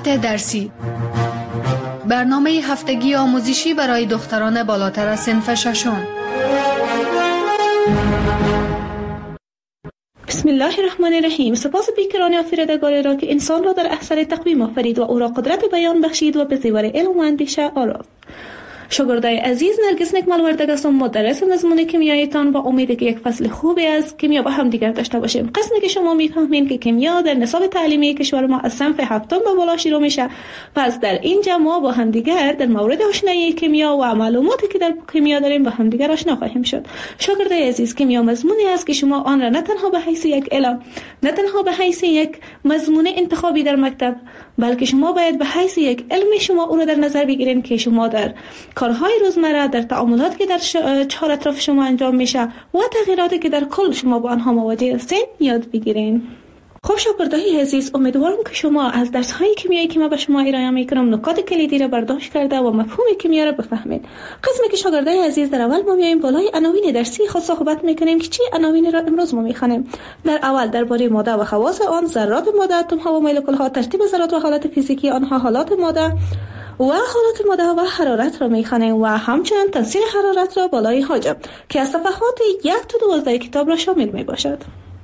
مقاطع درسی، برنامه هفتگی آموزشی برای دختران بالاتر از صنف ششم. بسم الله الرحمن الرحیم. سپاس بیکران آفریدگار را که انسان را در احسن تقویم آفرید و او را قدرت بیان بخشید و به زیور علم و اندیشه آورد. شاگردای عزیز، نرگس نکمل وردگ هستم، مدرس مضمون کیمیایتان با امید که یک فصل خوبی از کیمیا با هم دیگر داشته باشیم. قسمی که شما میفهمین که کیمیا در نصاب تعلیمی کشور ما از صنف هفتم به بالا شروع میشه. پس در اینجا ما با هم دیگر در مورد آشنایی کیمیا و معلوماتی که در کیمیا داریم با هم دیگر آشنا خواهیم شد. شاگردای عزیز، کیمیا مضمونی است که شما آن را نه تنها به حیث یک علم، نه تنها به حیث یک مضمون انتخابی در مکتب، بلکه شما باید به حیث یک علم شما او را در نظر بگیرین که شما در کارهای روزمره، در تعاملاتی که در چهار اطراف شما انجام میشه و تغییراتی که در کل شما با آنها مواجه هستین یاد بگیرین. خب شاگردای عزیز، امیدوارم که شما از درس‌های کیمیایی که ما به شما ارائه می‌کنم نکات کلیدی را برداشت کرده و مفهوم کیمیا را بفهمید. قسمی که شاگردای عزیز در اول ما میایم بالای عناوین درسی خود صحبت می‌کنیم که چی عناوین را امروز ما می‌خوانیم. در اول درباره ماده و خواص آن، ذرات ماده، اتم‌ها و مولکول‌ها، ترتیب ذرات و حالت فیزیکی آنها، حالات ماده و حالات ماده و حرارت را می‌خوانیم و همچنین تاثیر حرارت را بالای حاجب که از صفحات 1 تا 12 کتاب را شامل می‌باشد.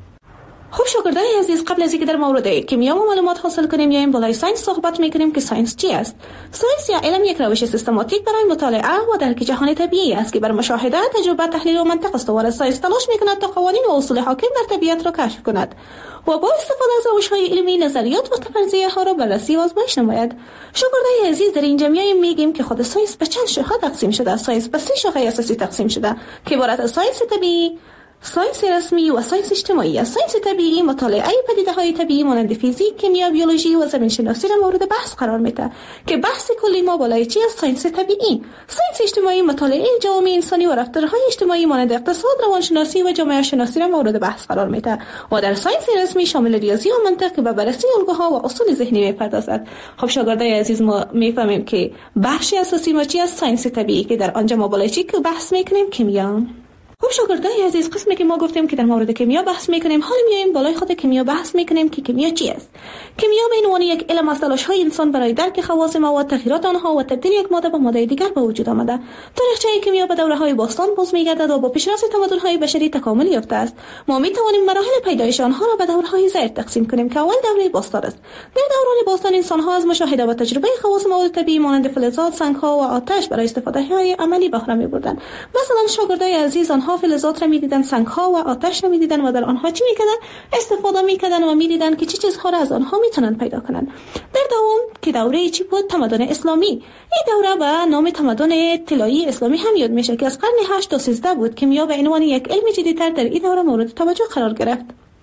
خب شاگردای عزیز، قبل از اینکه در مورد کیمیا و معلومات حاصل کنیم یا بالای ساینس صحبت میکنیم که ساینس چی است؟ ساینس یا علم یک روش سیستماتیک برای مطالعه و درک جهان طبیعی است که بر مشاهده، تجربه، تحلیل و منطق استوار. ساینس تلاش میکند تا قوانین و اصول حاکم در طبیعت را کشف کند و با استفاده از روش‌های علمی نظریات و فرضیه ها را بررسی و آزمایش نماید. شاگردای عزیز، در اینجا میگیم که خود ساینس به چند شاخه تقسیم شده. ساینس به 3 شاخه اساسی تقسیم شده که عبارت از ساینس طبیعی، ساینس رسمی و ساینس اجتماعی است. ساینس طبیعی مطالعه پدیده‌های طبیعی مانند فیزیک، کیمیا، بیولوژی و زمین شناسی را مورد بحث قرار میده که بحث کلی ما بالای چی است؟ ساینس طبیعی. ساینس اجتماعی مطالعه جوامع انسانی و رفتارهای اجتماعی مانند اقتصاد، روانشناسی و جامعه شناسی را مورد بحث قرار میده و در ساینس رسمی شامل ریاضی و منطق که به بررسی الگوها و اصول ذهنی میپردازد. خب شاگردای عزیز، ما میفهمیم که بخش اساسی ما چی است؟ ساینس طبیعی که در آنجا ما بالای چی که بحث میکنیم؟ کیمیا. خب شاگردای عزیز، قسمی که ما گفتیم که در مورد کیمیا بحث میکنیم، حالا میایم بالای خود کیمیا بحث میکنیم که کیمیا چی است. کیمیا به عنوان یک علم از تلاش‌های انسان برای درک خواص مواد، تغییرات آنها و تبدیل یک ماده به ماده دیگر به وجود آمده. تاریخچه کیمیا به دوره‌های باستان باز می‌گردد و با پیشرفت تمدن‌های بشری تکامل یافته است. ما می‌توانیم مراحل پیدایش آنها را به دوره‌های زیر تقسیم کنیم که اول دوره باستان است. در دوران باستان انسان‌ها از مشاهده و تجربه خواص مواد طبیعی مانند فلزات، سنگ‌ها و آتش برای استفاده‌های عملی بهره می‌بردند. مثلا شاگردای عزیز، آنها فلزات را می‌دیدند، سنگ‌ها و آتش را می‌دیدند و در آنها چی می‌کردند؟ استفاده می‌کردند و می‌دیدند که چه چیزها را از آنها می‌تونند پیدا کنند. در دوم که دوره چی بود؟ تمدن اسلامی. این دوره به نام تمدن طلایی اسلامی هم یاد میشه که از قرن 8 تا 13 بود. کیمیا به عنوان یک علم جدیدتر در این دوره مورد توجه قرار گرفت.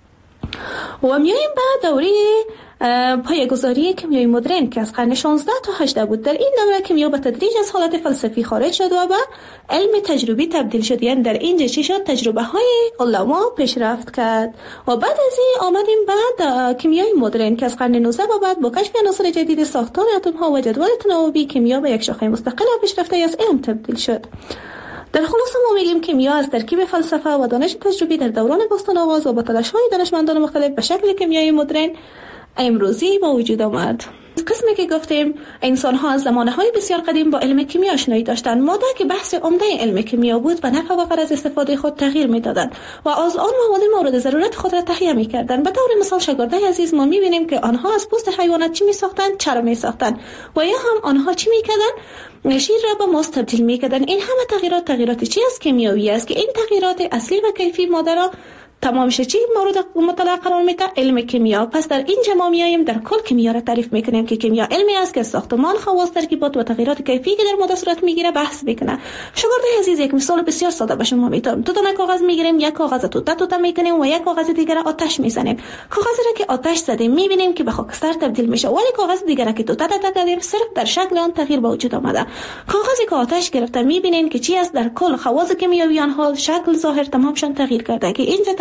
و میایم به دوره پایه‌گذاری کیمیای مدرن که از قرن 16 تا 18 بود. در این دوره کیمیا به تدریج از حالت فلسفی خارج شد و به علم تجربی تبدیل شد. یعنی در اینجا چی شد؟ تجربه های علما پیشرفت کرد و بعد از این آمدیم بعد کیمیای مدرن که از قرن 19 و بعد با کشف عناصر جدید، ساختار اتم ها و جدول تناوبی، کیمیا به یک شاخه مستقل و پیشرفته از علم تبدیل شد. در خلاصه ما میگیم کیمیا از ترکیب فلسفه و دانش تجربی در دوران باستان آغاز و با تلاش‌های دانشمندان مختلف به شکل کیمیای مدرن امروزی با وجود آمد. قسمی که گفتیم انسان‌ها از زمانه‌های بسیار قدیم با علم کیمیا آشنایی داشتند. ماده که بحث عمده علم کیمیا بود و نحو و غرض استفاده خود تغییر می‌دادند و از آن مواد مورد ضرورت خود را تهیه می‌کردند. به طور مثال شاگردای عزیز، ما می‌بینیم که آنها از پوست حیوانات چی می‌ساختند؟ چرم می‌ساختند و یا هم آنها چی می‌کردند؟ شیر را به ماست تبدیل می‌کردند. این همه تغییرات چی است؟ کیمیایی است که این تغییرات اصلی و کیفی ماده را تمام چی مورد مطالعه قرار میده؟ علم کیمیا. پس در اینجا ما میایم در کل کیمیا را تعریف میکنیم که کیمیا علمی است که ساختمان، خواص، ترکیبات و تغییرات کیفی که در ماده صورت میگیره بحث میکنه. شاگردای عزیز، یک مثال بسیار ساده به شما میتونم. دو تا کاغذ میگیریم، یک کاغذ توته میکنیم و یک کاغذ دیگر آتش میزنیم. کاغذی را که آتش زدیم میبینیم که به خاکستر تبدیل میشه، ولی کاغذ دیگر که توته زدیم صرف در شکل آن تغییر به وجود آمده. کاغذی که آتش گرفته میبینیم که چی است؟ در کل خواص کیمیایی آنها شکل، ظاهر تمامشان تغییر کرده که اینجا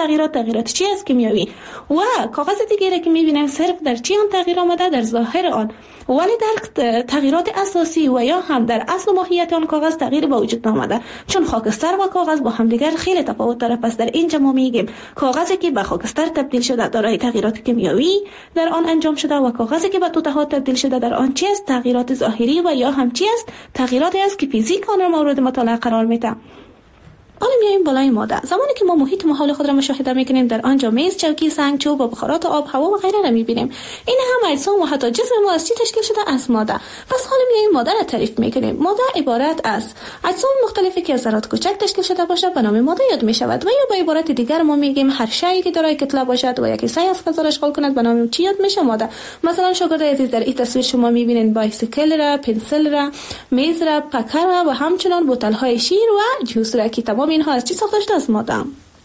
تغییرات چی است کیمیایی و کاغذ دیگری که می‌بینیم صرف در چی آن تغییر آمده در ظاهر آن، ولی در تغییرات اساسی و یا هم در اصل و ماهیت آن کاغذ تغییر به وجود آمده، چون خاکستر و کاغذ با هم دیگر خیلی تفاوت داره. پس در اینجا ما میگیم کاغذی که به خاکستر تبدیل شده دارای تغییرات کیمیایی در آن انجام شده و کاغذی که به توتها تبدیل شده در آن چی است؟ تغییرات ظاهری و یا هم چی است؟ تغییراتی است که فیزیک آن را مورد مطالعه قرار میده. حالا میایم بالای ماده. زمانی که ما محیط محال خود را مشاهده میکنیم، در آنجا میز، چوکی، سنگ، چوب و بخارات آب، هوا و غیره را میبینیم. این هم اجسام و حتی جسم ما از چی تشکیل شده؟ از ماده. پس حالا میایم ماده را تعریف میکنیم. ماده عبارت از اجسام مختلفی که از ذرات کوچک تشکیل شده باشه به نام ماده یاد میشود، و یا به عبارت دیگر ما میگیم هر شیئی که دارای کتله باشد و یک سعی از فضا را اشغال کند به نام چی یاد میشه؟ ماده. مثلا شاگردای عزیز در این تصویر شما میبینید بایسیکل را، پنسل را، میز را، پکر را و همچنین بوتل های شیر و جوس را که تمام اینها از چی ساخته شده؟ از ماده.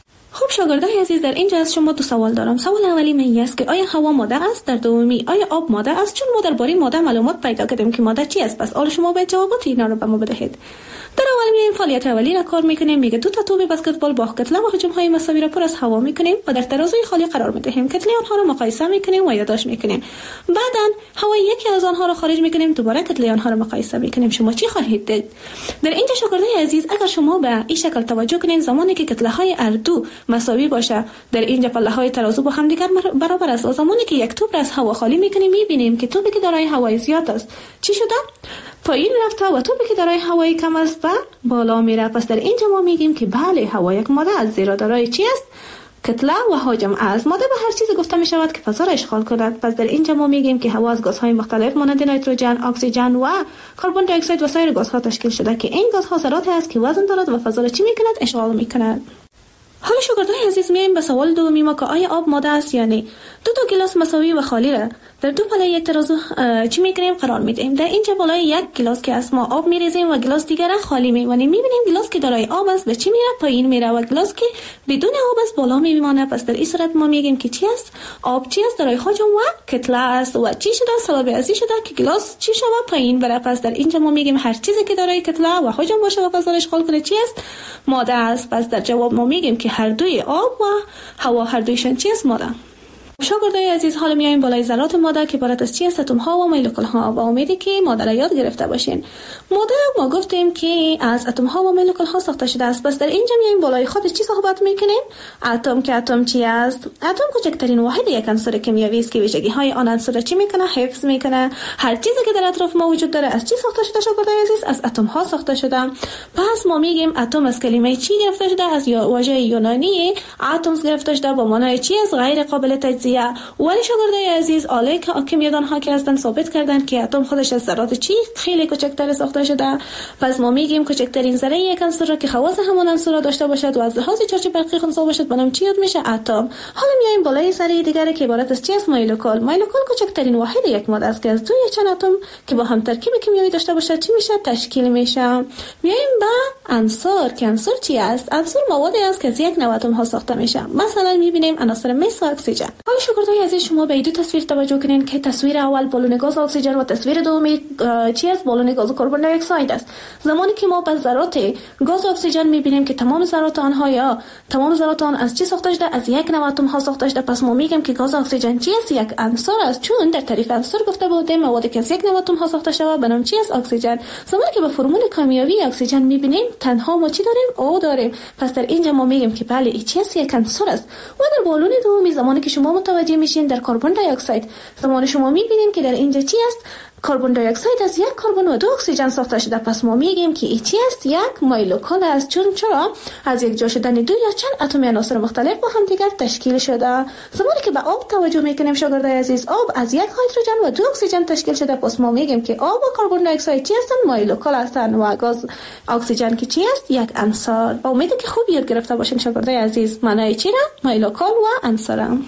خب شاگردای عزیز در اینجا از شما دو سوال دارم. سوال اولی من است که آیا هوا ماده است؟ در دومی آیا آب ماده است؟ چون ما درباره ماده معلومات پیدا کردیم که ماده چی است، پس حالا شما باید جوابات اینا رو به ما بدهید. در اول میایم فعالیت اولی را کار میکنیم. میگه دو تا توپ بسکتبال با کتله و حجم های مساوی را پر از هوا میکنیم و در ترازوی خالی قرار میدهیم. کتله آنها را مقایسه میکنیم و یادداشت میکنیم. بعداً هوای یکی از آنها را خارج میکنیم، دوباره کتله آنها را مقایسه میکنیم. شما چی خواهید دید؟ در اینجا شاگردای عزیز اگر شما به این شکل توجه کنید، زمانی که کتله های هر دو مساوی باشه، در اینجا پله های ترازو با هم دیگر برابر است و زمانی که یک توپ را از هوا خالی میکنیم میبینیم که توپی که دارای هوای زیاد است چی شده؟ پایین رفته و توپی که دارای هوای کم است به بالا میره. پس در اینجا ما میگیم که بله هوا یک ماده است، زیرا دارای چی است؟ کتله و حجم است. ماده به هر چیزی گفته می شود که فضا را اشغال کند. پس در اینجا ما میگیم که هوا از گازهای مختلف مانند نیتروژن، اکسیژن و کربن دی اکساید و سایر گازها تشکیل شده که این گازها ذراتی است که وزن دارد و فضا را چی میکند؟ اشغال میکند. حالا شاگردای عزیز میایم به سوال دومی ما که آیا آب ماده است یا نه. دو گلاس مساوی و خالی را در دو پله یک ترازو چی میکنیم؟ قرار میدیم. در اینجا بالای یک گلاس که از ما آب میریزیم و گلاس دیگر را خالی میمانیم. میبینیم گلاس که دارای آب است به چی میره؟ پایین میره و گلاس که بدون آب است بالا میمانه. پس در این صورت ما میگیم که چی است؟ آب چی است؟ دارای حجم و کتله است. و چی شده؟ سبب ازی شده که گلاس چی شده؟ پایین بره. پس در اینجا ما میگیم هر چیزی که دارای کتله و حجم باشه و فضا را اشغال کنه چی است؟ ماده است. پس در جواب ما میگیم که هر دوی آب و هوا هر دویشان چی است؟ ماده. شاگردای عزیز حالا میایم بالای ذرات ماده که عبارت از چی است؟ اتم ها و مولکول ها. با امیدی که ماده را یاد گرفته باشین. ماده ما گفتیم که از اتم ها و مولکول ها ساخته شده است. پس در اینجا میایم بالای خودش چی صحبت میکنیم؟ اتم که اتم چی است؟ اتم کوچکترین واحد یک عنصر کیمیایی است که ویژگی های آن عنصر را چی میکنه؟ حفظ میکنه. هر چیزی که در اطراف ما وجود داره از چی ساخته شده شاگردای عزیز؟ از اتم ها ساخته شده. پس ما میگیم اتم از کلمه چی گرفته شده؟ از واژه یونانی اتمز گرفته شده با معنای چی است؟ غیر قابل تجزیه. ولی شاگردای عزیز آله کیمیادان ها که هستن ثابت کردن که اتم خودش از ذرات چی خیلی کوچکتر ساخته شده. پس ما میگیم کوچکترین ذره یک عنصر را که خواص همان عنصر را داشته باشد و از لحاظ چارچوب برقی خنثی باشد به نام چی یاد میشه؟ اتم. حالا میایم بالای ذره دیگری که عبارت از چی است؟ مولکول. مولکول کوچکترین واحد یک ماده است که از دو یا چند اتم که با هم ترکیب کیمیایی داشته باشد چی میشه؟ تشکیل میشه. میایم به عنصر که عنصر چی است؟ عنصر موادی است که از یک نوع اتم ها ساخته میشه. مثلا میبینیم عناصر مس و اکسیژن. حالا شاگردای عزیز شما به دو تصویر توجه کنین که تصویر اول بالون گاز اکسیژن و تصویر دومی چی است؟ بالون گاز کربن دی اکساید است. زمانی که ما به ذرات گاز اکسیژن میبینیم که تمام ذرات آنها یا تمام ذرات آن از چی ساخته شده؟ از یک نوع اتم ها ساخته شده. پس ما میگیم که گاز اکسیژن چی است؟ یک عنصر است، چون در تعریف عنصر گفته بودیم موادی که از یک نوع اتم ها ساخته شده به نام چی است؟ اکسیژن. زمانی که به فرمول کیمیایی اکسیژن میبینیم تنها ما چی داریم؟ او داریم. پس در اینجا ما میگیم که بله این چی است؟ یک عنصر است. و در بالون دومی زمانی که شما متوجه میشین در کربن دی اکساید، زمان شما میبینیم که در اینجا چی است؟ کربن دی اکساید از یک کربن و دو اکسیژن ساخته شده. پس ما میگیم که این چی است؟ یک مولکول است، چون چرا؟ از یک جا شدن دو یا چند اتم عناصر مختلف با هم دیگر تشکیل شده. زمانی که به آب توجه میکنیم شاگردای عزیز، آب از یک هیدروژن و دو اکسیژن تشکیل شده. پس ما میگیم که آب و کربن دی اکساید چی هستند؟ مولکول هستند و گاز اکسیژن که چی است؟ یک عنصر. با امید که خوب یاد گرفته باشین شاگردای عزیز معنای چی را؟ مولکول و عنصر.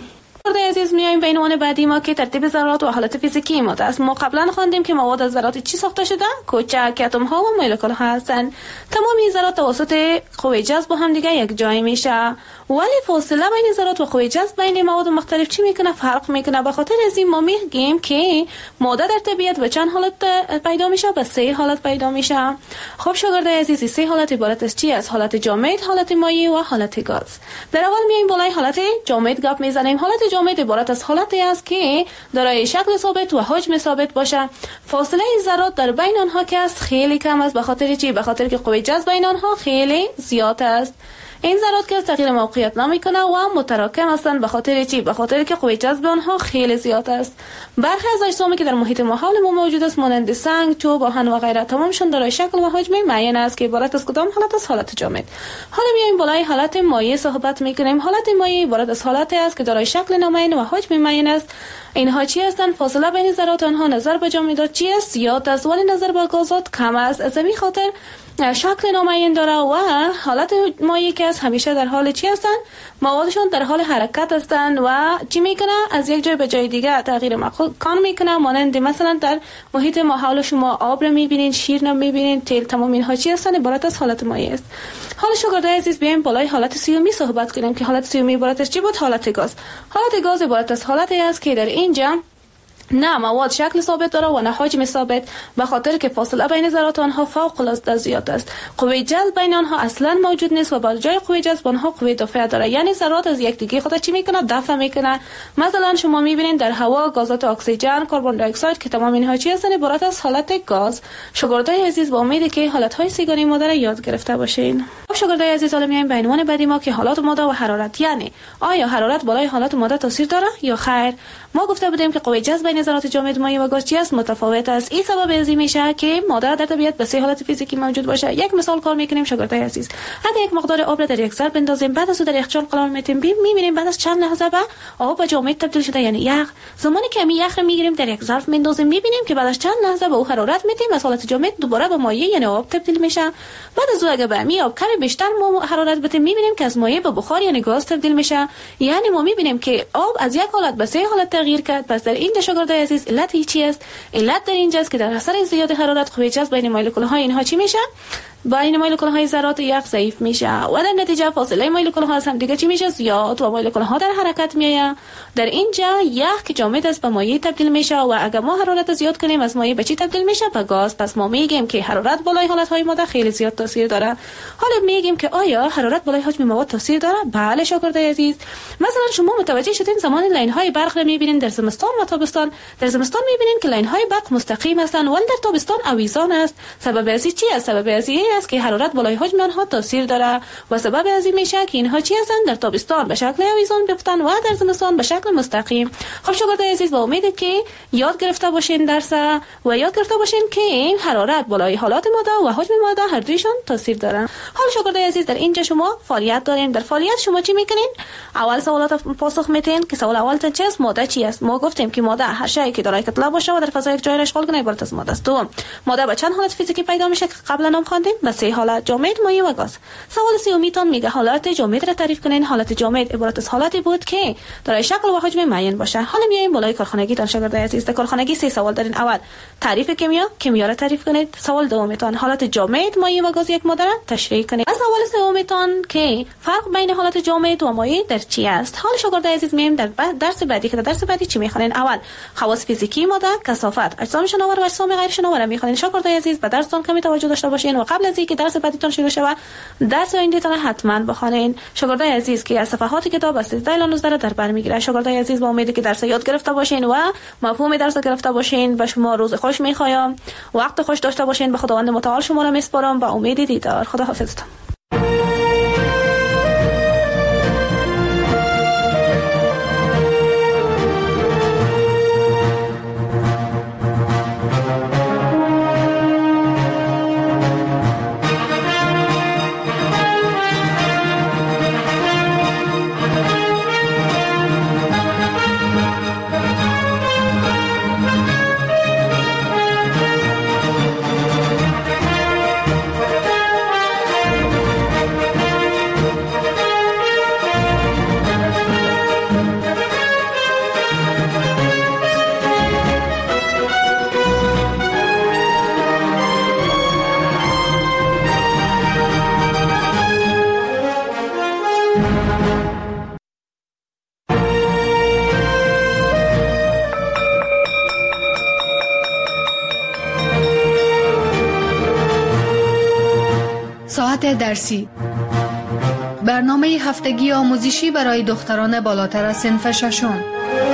عزیز میایم به عنوان بعدی ما که ترتیب ذرات و حالت فیزیکی ماده است. ما قبلا خواندیم که مواد از ذرات چی ساخته شده؟ کوچک اتم ها و مولکول ها هستند. تمام این ذرات توسط قوه جذب با هم دیگه یک جای میشه. ولی فاصله بین ذرات و قوه جذب بین مواد مختلف چی میکنه؟ فرق میکنه. به خاطر از این ما میگیم که ماده در طبیعت به چند حالت پیدا میشه؟ به 3 حالت پیدا میشه. خب شاگردای عزیز، 3 حالت عبارت از چی است؟ حالت جامد، حالت مایع و حالت گاز. در اول میایم بالای حالت جامد گپ میزنیم. حالت جامد عبارت از حالتی است که دارای شکل ثابت و حجم ثابت باشه. فاصله ذرات در بین آنها که است خیلی کم است. به خاطر چی؟ به خاطر که قوه جذب بین آنها خیلی زیاد است. این ذرات که تغییر موقعیت نمیکنه و متراکم هستند. به خاطر چی؟ به خاطر که قوه جذب آنها خیلی زیاد است. برخی از اجسامی که در محیط ما حول ما موجود است مانند سنگ، چوب، آهن و غیره تمامشون دارای شکل و حجم معین است که عبارت از کدام حالت است؟ حالت جامد. حالا میایم بالای حالت مایع صحبت میکنیم. حالت مایع عبارت از حالتی است که دارای شکل نامعین و حجم معین است. اینها چی هستند؟ فاصله بین ذرات آنها نظر به جامدات چی است؟ زیاد است، ولی نظر به گازات کم است. از همین خاطر شکل نامعین داره و حالت مایع که است همیشه در حال چی هستند؟ موادشون در حال حرکت هستند و چی میکنه؟ از یک جای به جای دیگه تغییر مکان میکنه. مانند مثلا در محیط ما حول شما آب رو میبینین، شیر رو میبینین، تیل، تمام اینها چی هستند؟ عبارت از حالت مایع است. حالا شاگردای عزیز بیایم بالای حالت سیومی صحبت کنیم که حالت سیومی عبارت از چی بود؟ حالت گاز. حالت گاز عبارت از حالتی است که در اینجا نه مواد شکل ثابت داره و نه حجم ثابت، به خاطر که فاصله بین ذرات آنها فوق العاده زیاد است. قوه جذب بین آنها اصلا موجود نیست و با جای قوه جذب آنها قوه دفعه داره. یعنی ذرات از یکدیگه خود چی میکنه؟ دفع میکنه. مثلا شما میبینید در هوا گازات اکسیژن، کربن دی اکساید که تمام اینها چی هستند؟ عبارت از حالت گاز. شاگردای عزیز با امیدی که حالت های سیگاری ماده را یاد گرفته باشین. خب شاگردای عزیز، حالا میایم به عنوان بعدی ما که حالات ماده و حرارت. یعنی آیا حرارت بالای حالات ماده تاثیر داره یا خیر؟ ما گفته بودیم که قوه جذب بین ذرات جامد، مایع و گاز چی است؟ متفاوت است. این سبب از این میشه که ماده در طبیعت به 3 حالت فیزیکی موجود باشه. یک مثال کار میکنیم شاگردای عزیظ. اگه یک مقدار آب را در یک ظرف بندازیم، بعد از اون در یخچال قرار میدیم، میبینیم بعد از چند لحظه به آب و جامد تبدیل شده، یعنی یخ. زمانی که می یخ را میگیریم در یک ظرف میندازیم، میبینیم که بعد از چند لحظه به او حرارت میدیم، از حالت جامد دوباره به مایع یعنی آب تبدیل میشه. بعد از اون اگه به می آب کمی بیشتر ما حرارت بدیم، میبینیم که از مایع به بخار یعنی گاز تبدیل میشه. یعنی ما میبینیم که آب از یک حالت به 3 حالت تغییر کرد. پس در اینجا شاگردای عزیز علت چی است؟ علت در اینجاست که در اثر زیاد حرارت قوه جذب بین مولکول ها اینها چی میشه؟ بین مولکول های ذرات یخ ضعیف میشه و در نتیجه فاصله مولکول ها از هم دیگه چی میشه؟ زیاد و مولکول ها در حرکت میایه. در اینجا یخ که جامد است به مایع تبدیل میشه و اگر ما حرارت زیاد کنیم از مایع به چی تبدیل میشه؟ به گاز. پس ما میگیم که حرارت بالای حالت های ماده خیلی زیاد تاثیر داره. حالا میگیم که آیا حرارت بالای حجم مواد تاثیر داره؟ بله شاگردای عزیز. مثلا شما متوجه شدین زمان لاین های برق رو میبینین در زمستان و تابستان. در زمستان میبینین که لاین های برق مستقیم هستن ولی در تابستان آویزان است. سبب از چی است؟ سبب از این است که حرارت بالای حجم آنها تاثیر داره و سبب از این میشه که اینها چی هستند؟ در تابستان به شکل آویزان بیفتن و در زمستان به شکل مستقیم. خب شاگردای عزیز با امید که یاد گرفته باشین درس و یاد گرفته باشین که حرارت بالای حالات ماده و حجم ماده هر دویشون تاثیر دارن. حالا شاگردای عزیز در اینجا شما فعالیت دارین. در فعالیت شما چی میکنین؟ اول سوالات پاسخ میدین که سوال اول چی است؟ ماده چی است؟ ما گفتیم که ماده هر شیء که دارای کتله باشه و در فضا یک جای را اشغال کنه عبارت از ماده است. دوم، ماده به چند حالت فیزیکی پیدا میشه که قبلا نام خواندیم؟ به 3 حالت: جامد، مایع و گاز. سوال سومیتون میگه حالت جامد را تعریف کنین. حالت جامد عبارت از حالتی بود که دارای شکل و حجم معین باشه. حالا میایم بالای کارخانگی تان شاگردای عزیز. در کارخانگی 3 سوال دارین. اول تعریف کیمیا را تعریف کنید. سوال دومیتون حالت جامد، مایع و گاز یک ماده را تشریح کنید. از سوال سومیتون که فرق بین حالت جامد و مایع در چی است. حالا شاگردای عزیز میایم در درس بعدی که در درس بعدی چی میخوانین؟ اول خواص فیزیکی ماده، کثافت، اجسام شناور و اجسام غیر شناور میخوانین. شاگردای عزیز به درستون کمی توجه داشته باشین و قبل از اینکه درس بعدیتون شروع شود درس آیندهتون حتما بخونین. شاگردای عزیز که از صفحات کتاب از 13 الی 19 در بر میگیره. شاگردای عزیز با امید که درس یاد گرفته باشین و مفهوم درس گرفته باشین. به شما روز خوش میخوایم، وقت خوش داشته باشین. به خداوند متعال شما را میسپارم با امید دیدار. خدا حافظتون. ساعت درسی. برنامه هفتگی آموزشی برای دختران بالاتر از صنف ششم.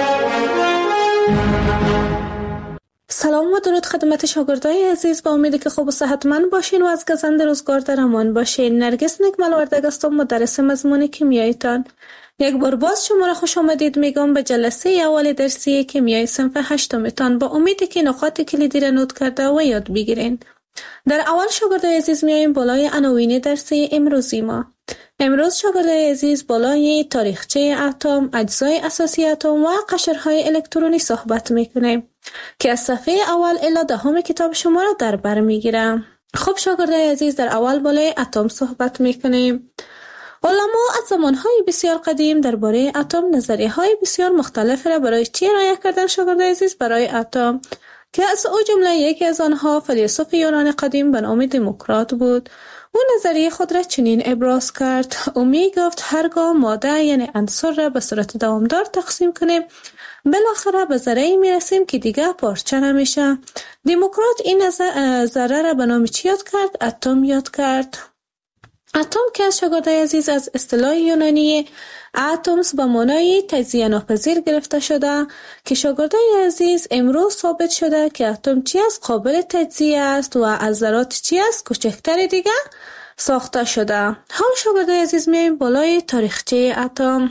سلام و درود خدمت شاگردای عزیز، با امیدی که خوب و صحتمند باشین و از گزند روزگار در امان باشین. نرگس نکمل وردگ هستم، مدرس مضمون کیمیایتان. یک بار باز شما را خوش آمدید میگم به جلسه اول درسی کیمیای صنف هشتمتان، با امیدی که نکات کلیدی را نوت کرده و یاد بگیرین. در اول شاگردای عزیز میایم بالای عناوین درسی امروزی ما. امروز شاگردای عزیز بالای تاریخچه اتم، اجزای اساسی اتم و قشرهای الکترونی صحبت میکنیم که از صفحه اول الی 10 کتاب شما را در بر میگیرم. خب شاگردای عزیز، در اول بالای اتم صحبت میکنیم. علما از زمانهای بسیار قدیم درباره اتم نظریه‌های بسیار مختلف را برای چی ارائه کردن شاگردای عزیز؟ برای اتم، که از او جمله یکی از آنها فیلسوف یونان قدیم به نام دموکرات بود. او نظریه خود را چنین ابراز کرد: او می گفت هرگاه ماده یعنی عنصر را به صورت دوامدار تقسیم کنیم، بالاخره به ذره‌ای میرسیم که دیگه پارچه نمیشه. دموکرات این ذره را به نام چی یاد کرد؟ اتم یاد کرد. اتم که از شاگردای عزیز از اصطلاح یونانی اتمز به معنای تجزیه ناپذیر گرفته شده، که شاگردای عزیز امروز ثابت شده که اتم چی است؟ قابل تجزیه است و از ذرات چی است؟ کوچکتر دیگه ساخته شده. حال شاگردای عزیز میایم بالای تاریخچه اتم.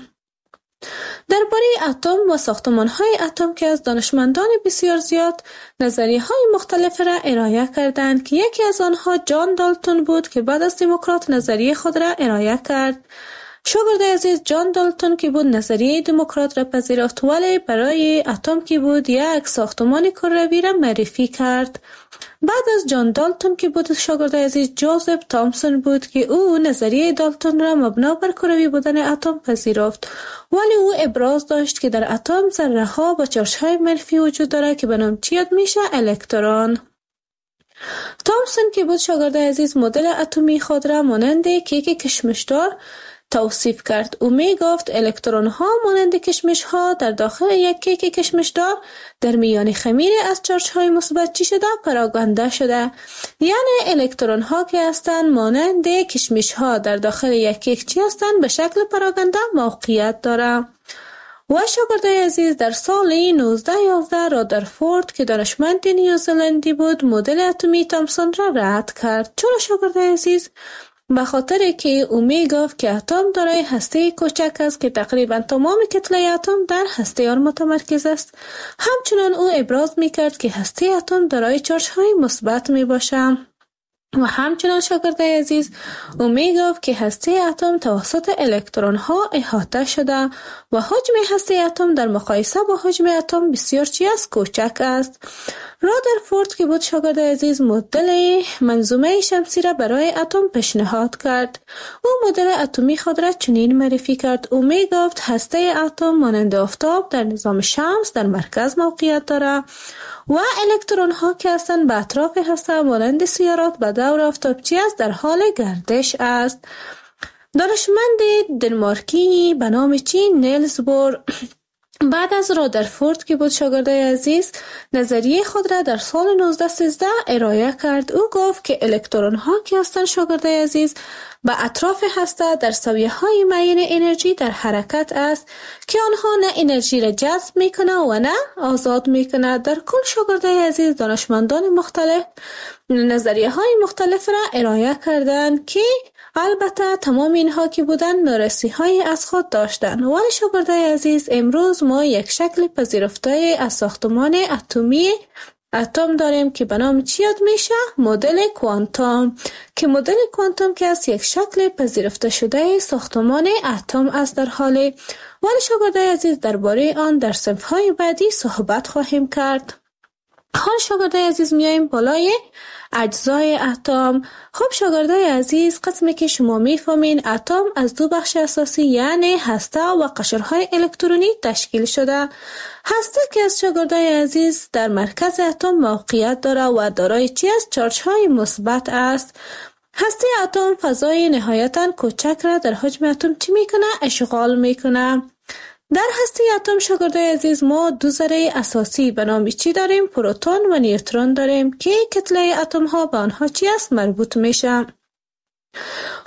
درباره اتم و ساختمان‌های اتم که از دانشمندان بسیار زیاد نظریه‌های مختلف را ارائه کردند، که یکی از آنها جان دالتون بود که بعد از دموکرات نظریه خود را ارائه کرد. شاگرد عزیز، جان دالتون که بود نظریه دموکرات را پذیرفت، ولی برای اتم که بود یک ساختمان کروی را معرفی کرد. بعد از جان دالتون که بود شاگرد عزیز، جوزف تامسون بود که او نظریه دالتون را مبنا بر کروی بودن اتم پذیرفت، ولی او ابراز داشت که در اتم ذره ها با چارج‌های منفی وجود داره که به نام چی یاد میشه؟ الکترون. تامسون که بود شاگرد عزیز مدل اتمی خود را مانند کیک کشمشدار توصیف کرد. او می گفت الکترون ها مانند کشمش ها در داخل یک کیک کشمشدار در میان خمیر از چارج های مثبت چی شده؟ پراگنده شده. یعنی الکترون ها که هستند مانند کشمش ها در داخل یک کیک چی هستند؟ به شکل پراگنده موقعیت داره. و شاگردای عزیز، در سال 1911 رادرفورد که دانشمند نیوزلندی بود مدل اتمی تامسون را رد کرد. چرا شاگردای عزیز؟ به خاطر که او می گفت که اتم دارای هسته کوچک است که تقریبا تمام کتله اتم در هسته آن متمرکز است. همچنان او ابراز می کرد که هسته اتم دارای چارج های مثبت می باشد. و همچنان شاگردای عزیز، او می گفت که هسته اتم توسط الکترون ها احاطه شده و حجم هسته اتم در مقایسه با حجم اتم بسیار چی است؟ کوچک است. رادرفورد که بود شاگرد عزیز مدل منظومه شمسی را برای اتم پیشنهاد کرد. او مدل اتمی خود را چنین معرفی کرد: او می گفت هسته اتم مانند آفتاب در نظام شمس در مرکز موقعیت دارد و الکترون ها که هستند به اطراف هسته مانند سیارات به دور آفتاب چی است؟ در حال گردش است. دانشمند دنمارکی به نام چی؟ نیلز بور بعد از رادرفورد که بود شاگردای عزیز نظریه خود را در سال 1913 ارائه کرد. او گفت که الکترون ها که هستند شاگردای عزیز به اطراف هسته در سویه های معین انرژی در حرکت است که آنها نه انرژی را جذب میکنه و نه آزاد میکنه. در کل شاگردای عزیز دانشمندان مختلف نظریه های مختلف را ارائه کردند که البته تمام اینها که بودن نارسی های از خود داشتند. ولی شاگردای عزیز، امروز ما یک شکل پذیرفته از ساختمان اتمی اتم داریم که به نام چی یاد میشه؟ مدل کوانتوم، که مدل کوانتوم که از یک شکل پذیرفته شده ساختمان اتم است در حالی. ولی شاگردای عزیز درباره آن در صنف‌های بعدی صحبت خواهیم کرد. حال شاگردای عزیز میایم بالای اجزای اتم. خب شاگردای عزیز، قسمی که شما میفهمین اتم از دو بخش اساسی یعنی هسته و قشرهای الکترونی تشکیل شده. هسته که از شاگردای عزیز در مرکز اتم موقعیت داره و دارای چی است؟ چارج های مثبت است. هسته اتم فضای نهایتاً کوچک را در حجم اتم چی میکنه؟ اشغال میکنه. در هسته اتم شاگردای عزیز ما دو ذره اساسی به نام چی داریم؟ پروتون و نیوترون داریم که کتله اتم ها به آنها چی است؟ مربوط میشه.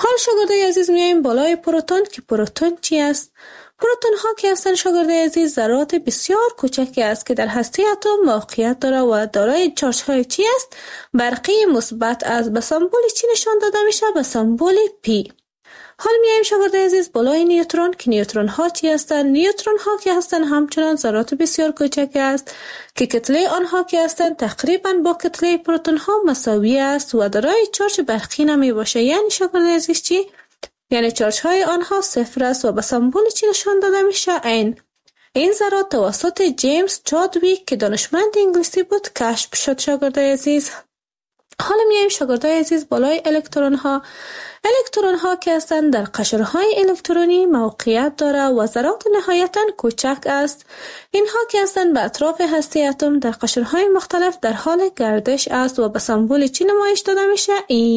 حال شاگردای عزیز میایم بالای پروتون که پروتون چی است؟ پروتون ها که هستند شاگردای عزیز ذرات بسیار کوچکی است که در هسته اتم موقعیت داره و دارای چارج های چی است؟ برقی مثبت است. به سمبل چی نشان داده میشه؟ به سمبل پی. حال میایم شاگردای عزیز بالای نیوترون که نیوترون ها چی هستند؟ نیوترون ها که هستند همچنان ذرات بسیار کوچک است که کتله آنها که هستند تقریبا با کتله پروتون ها مساوی است و دارای چارج برقی نمی باشه. یعنی شاگردای عزیز چی؟ یعنی چارج های آنها صفر است و به سمبل چی نشان داده میشه؟ این ذرات توسط جیمز چادویک که دانشمند انگلیسی بود کشف شد شاگردای عزیز. حالا میایم شاگردای عزیز بالای الکترون ها. الکترون ها که هستند در قشرهای الکترونی موقعیت داره و ذرات نهایتاً کوچک است. اینها که هستند به اطراف هسته اتم در قشرهای مختلف در حال گردش است و به سمبل چی نمایش داده میشه؟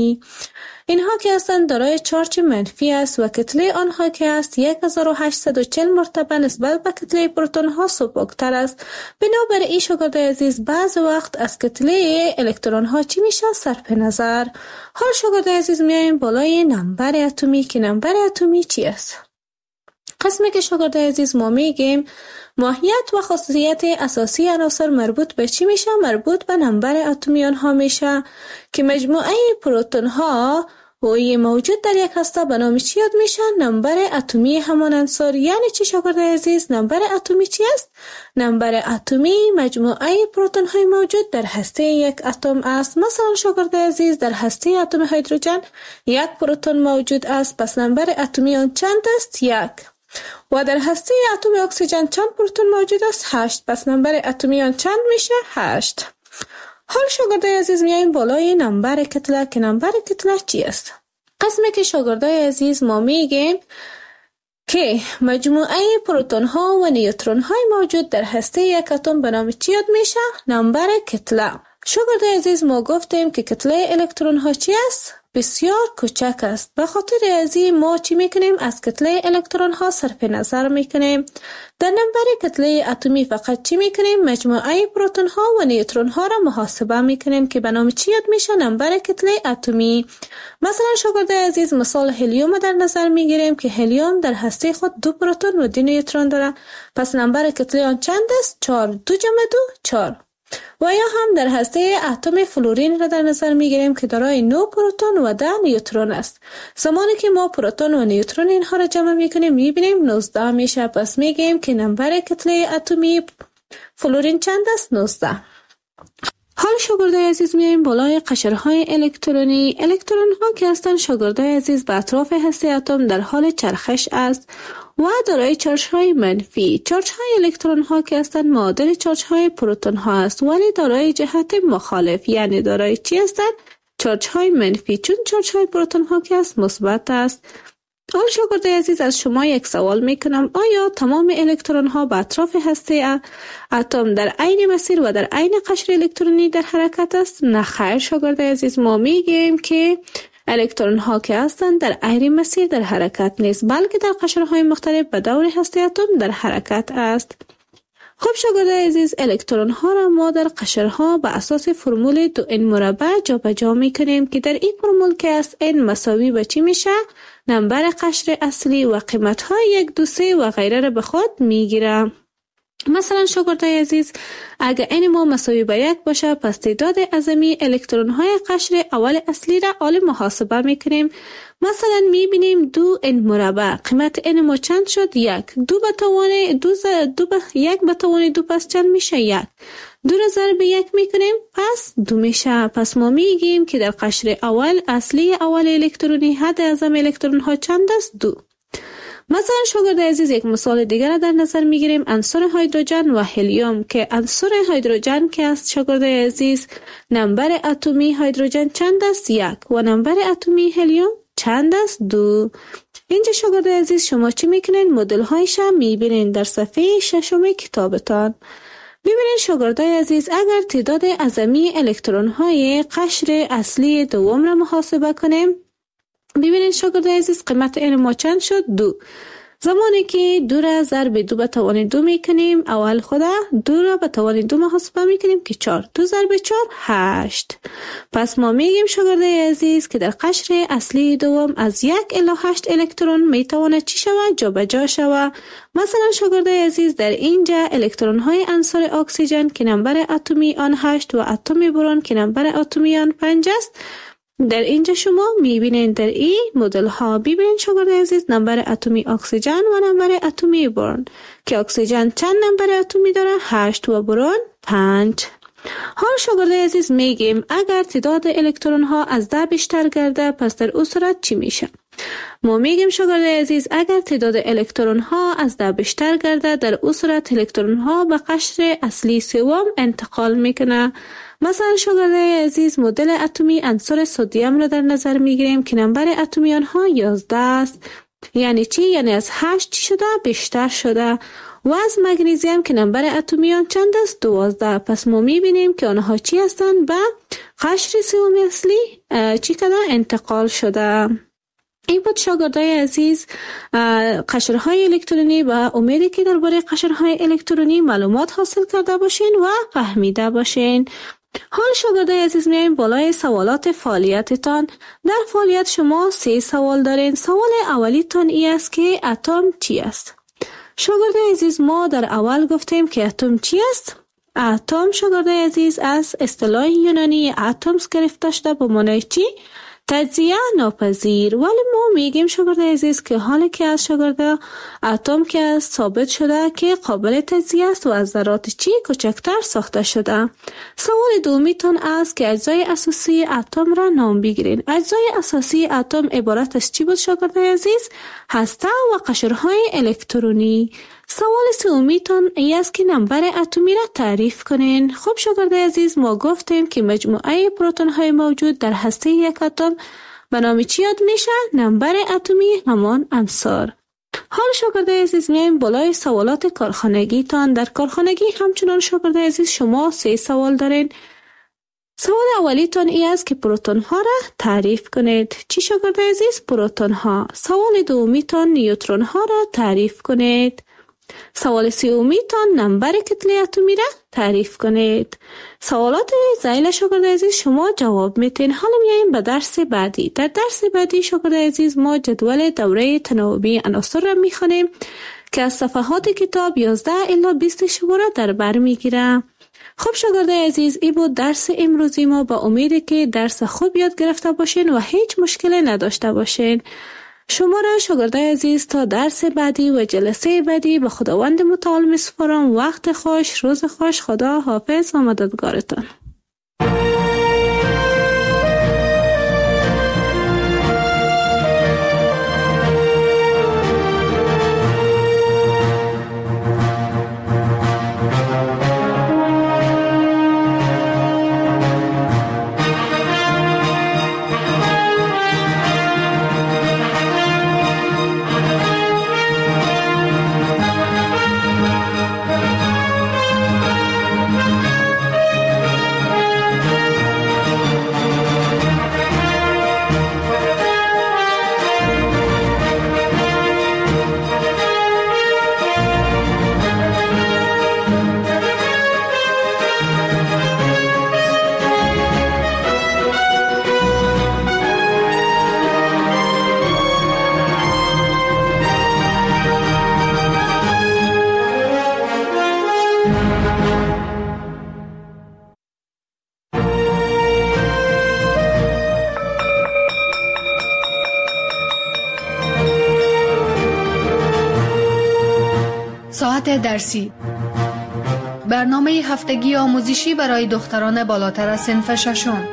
اینها که هستند دارای چارج منفی است و کتله آنها که است 1840 مرتبه نسبت به کتله پروتون ها سبکتر است. بنابراین شاگردای عزیز بعض وقت از کتله الکترون ها چی میشه؟ صرف نظر. حال شاگردای عزیز میایم بالای نمبر اتمی که نمبر اتمی چی است؟ قسمی که شاگردای عزیز ما میگیم ماهیت و خاصیت اساسی عناصر مربوط به چی میشه؟ مربوط به نمبر اتمی آنها میشه که مجموعه پروتون ها و موجود در یک هسته به نام چی یاد میشه؟ نمبر اتمی همان عنصر. یعنی چی شاگردای عزیز؟ نمبر اتمی چی است؟ نمبر اتمی مجموعه پروتون های موجود در هسته یک اتم است. مثلا شاگردای عزیز در هسته اتم هیدروژن یک پروتون موجود است، پس نمبر اتمی آن چند است؟ 1. و در هسته اتم اکسیژن چند پروتون موجود است؟ 8. پس نمبر اتمی آن چند میشه؟ 8. حال شاگردای عزیز میایم بالای نمبر کتله که نمبر کتله چی است؟ قسمی که شاگردای عزیز ما میگیم که مجموعه پروتون ها و نیوترون های موجود در هسته یک اتم به نام چی یاد میشه؟ نمبر کتله. شاگردای عزیز ما گفتیم که کتله الکترون ها چی است؟ بسیار کوچک است. به خاطر ازی ما چی میکنیم؟ از کتله الکترون ها صرف نظر میکنیم. در نمبر کتله اتمی فقط چی میکنیم؟ مجموعه پروتون ها و نیوترون ها را محاسبه میکنیم که به نام چی یاد میشه؟ نمبر کتله اتمی. مثلا شاگردای عزیز مثال هلیوم در نظر میگیریم که هلیوم در هسته خود 2 پروتون و 2 نیوترون داره. پس نمبر کتله آن چند است؟ 4. 2 جمع 2 4. و یا هم در هسته اتم فلورین را در نظر میگیریم که دارای 9 پروتون و 10 نیوترون است. زمانی که ما پروتون و نیوترون اینها را جمع میکنیم میبینیم 19 میشه. پس میگیم که نمبر کتله اتمی فلورین چند است؟ 19. حال شاگردای عزیز میایم بالای قشرهای الکترونی. الکترون ها که هستند شاگردای عزیز به اطراف هسته اتم در حال چرخش است و دارای چارج های منفی. چارج های الکترون ها که هستند معادل چارج های پروتون ها است ولی دارای جهت مخالف، یعنی دارای چی هستند؟ چارج های منفی، چون چارج های پروتون ها که است مثبت است. حال شاگردای عزیز از شما یک سوال میکنم، آیا تمام الکترون ها به اطراف هسته اتم در عین مسیر و در عین قشر الکترونی در حرکت است؟ نه خیر شاگردای عزیز، ما میگیم که الکترون ها که هستند در عین مسیر در حرکت نیست، بلکه در قشرهای مختلف به دور هسته اتم در حرکت است. خب شاگردای عزیز، الکترون ها را ما در قشرها به اساس فرمول 2n مربع جابجا میکنیم که در این فرمول که است n مساوی به چی میشه؟ نمبر قشر اصلی و قیمت های 1 2 3 و غیره را به خود میگیره. مثلا شاگردای عزیز، اگر n ما مساوی به 1 باشه، پس تعداد اعظمی الکترون های قشر اول اصلی را حال محاسبه میکنیم. مثلا میبینیم 2n مربع قیمت n ما چند شد؟ 1. 2 به توان 1 به توان 2 پس چند میشه؟ 1. 2 را ضرب 1 میکنیم پس 2 میشه. پس ما میگیم که در قشر اول اصلی اول الکترونی حد اعظم الکترون ها چند است؟ 2. مثلا شاگردای عزیز یک مثال دیگر را در نظر میگیریم، عنصر هیدروژن و هلیوم که عنصر هیدروژن که است شاگردای عزیز نمبر اتمی هیدروژن چند است؟ 1 و نمبر اتمی هلیوم چند است؟ 2. اینجا شاگردای عزیز شما چی میکنین؟ مدل هایش میبینین در صفحه 6 کتابتان. ببینید شاگردای عزیز، اگر تعداد اعظمی الکترون های قشر اصلی دوم را محاسبه کنیم، ببینید شاگردای عزیز قیمت n ما چند شد؟ 2. زمانی که 2 را ضرب 2 به توان 2 میکنیم، اول خدا 2 را به توان 2 محاسبه میکنیم که 4. 2 ضرب 4 8. پس ما میگیم شاگرده عزیز که در قشر اصلی دوم از 1 الی 8 الکترون میتواند چی شود؟ جا به جا شود. مثلا شاگرده عزیز در اینجا الکترون های عنصر اکسیژن که نمبر اتمی آن 8 و اتم برون که نمبر اتمی آن 5 است، در اینجا شما میبینید در این مدل ها ببینید شاگرده عزیز نمبر اتمی اکسیژن و نمبر اتمی برون که اکسیژن چند نمبر اتمی داره؟ 8 و برون 5. حال شاگرده عزیز میگیم اگر تعداد الکترون ها از 10 بیشتر گرده پس در اون صورت چی میشه؟ ما میگیم شاگرده عزیز اگر تعداد الکترون ها از 10 بیشتر گرده در اون صورت الکترون ها به قشر اصلی سوم انتقال میکنه. مثلا شاگرده عزیز مدل اتمی عنصر سدیم را در نظر میگیریم که نمبر اتمی آنها 11 است. یعنی چی؟ یعنی از 8 چی شده؟ بیشتر شده. و از مگنیزیم که نمبر اتمی آن چند است؟ 12. پس ما میبینیم که آنها چی هستند؟ به قشر سوم اصلی چی کده؟ انتقال شده. این بود شاگردای عزیز قشرهای الکترونی و امیدی که درباره قشرهای الکترونی معلومات حاصل کرده باشین و فهمیده باشین. حال شاگردای عزیز میایم بالای سوالات فعالیتتان. در فعالیت شما 3 سوال دارین. سوال اولیتان ای است که اتم چی است؟ شاگردای عزیز ما در اول گفتیم که اتم چی است؟ اتم شاگردای عزیز از اصطلاح یونانی اتمز گرفته شده به معنی چی؟ تجزیه ناپذیر. ولی ما میگیم شاگرده عزیز که حالی که از شاگرده اتم که از ثابت شده که قابل تجزیه است و از ذرات چی کوچکتر ساخته شده. سوال دومیتون است که اجزای اساسی اتم را نام بگیرین. اجزای اساسی اتم عبارت از چی بود شاگرده عزیز؟ هسته و قشرهای الکترونی. سوال سومیتون ای است که نمبر اتمی را تعریف کنین. خب شاگرده عزیز ما گفتیم که مجموعه پروتون های موجود در هسته یک اتم به نام چی یاد میشه؟ نمبر اتمی همان عنصر. حال شاگرده عزیز میایم بالای سوالات کارخانگی تان. در کارخانگی همچنان شاگرده عزیز شما 3 سوال دارین. سوال اولیتون ای است که پروتون ها را تعریف کنید. چی شاگرده عزیز؟ پروتون ها. سوال دومیتون نیوترون ها را تعریف کنید. سوال سومیتان نمبر کتله اتمی را تعریف کنید. سوالات زایل شاگرد عزیز شما جواب میتین. حالا میایم به درس بعدی. در درس بعدی شاگرد عزیز ما جدول دوره تناوبی عناصر را میخوانیم که از صفحات کتاب 11 الی 20 شما را در بر میگیره. خب شاگرد عزیز این بود درس امروزی ما. با امیدی که درس خوب یاد گرفته باشین و هیچ مشکلی نداشته باشین. شما را شاگردای عزیز تا درس بعدی و جلسه بعدی به خداوند متعال میسپارم. وقت خوش، روز خوش، خدا حافظ و مددگارتان. ساعت درسی، برنامه هفتگی آموزشی برای دختران بالاتر از صنف ششم.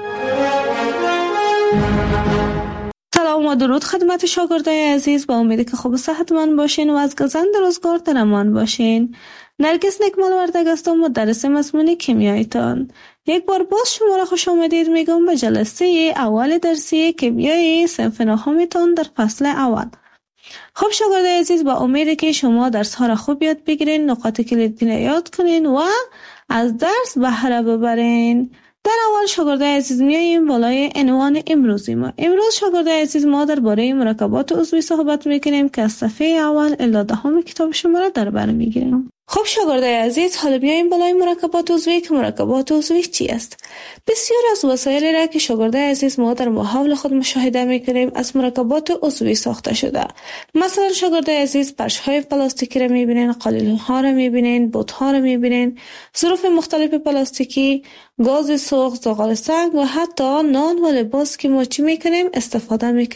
سلام و درود خدمت شاگردای عزیز. با امیدی که خوب و صحتمند باشین و از گزند روزگار در امان باشین. نرگس نکمال وردگ هستم، مدرس مضمون کیمیایتان. یک بار باز شما را خوش آمدید میگم به جلسه اول درسی کیمیای صنف نهمتان در فصل اول. خب شاگردای عزیز با امیدی که شما درس ها را خوب یاد بگیرین، نقاط کلیدی را یاد کنین و از درس بهره ببرین. در اول شاگردای عزیز میاییم بالای عنوان امروزی ما. امروز شاگردای عزیز ما درباره مرکبات عضوی صحبت میکنیم که از صفحه اول الی 10 کتاب شما را در بر میگیریم. خب شاگردای عزیز، حالا بیاییم بالای مرکبات عضوی که مرکبات عضوی چی است؟ بسیار از وسایلی را که شاگردای عزیز ما در محاول خود مشاهده میکنیم از مرکبات عضوی ساخته شده. مثلا شاگردای عزیز فرش‌های پلاستیکی را میبینین، قالین‌ها را میبینین، بوت‌ها را میبینین، ظروف مختلف پلاستیکی، گاز سوخت، زغال سنگ و حتی نان و لباس که ما چی میکنیم استفاده میکنیم.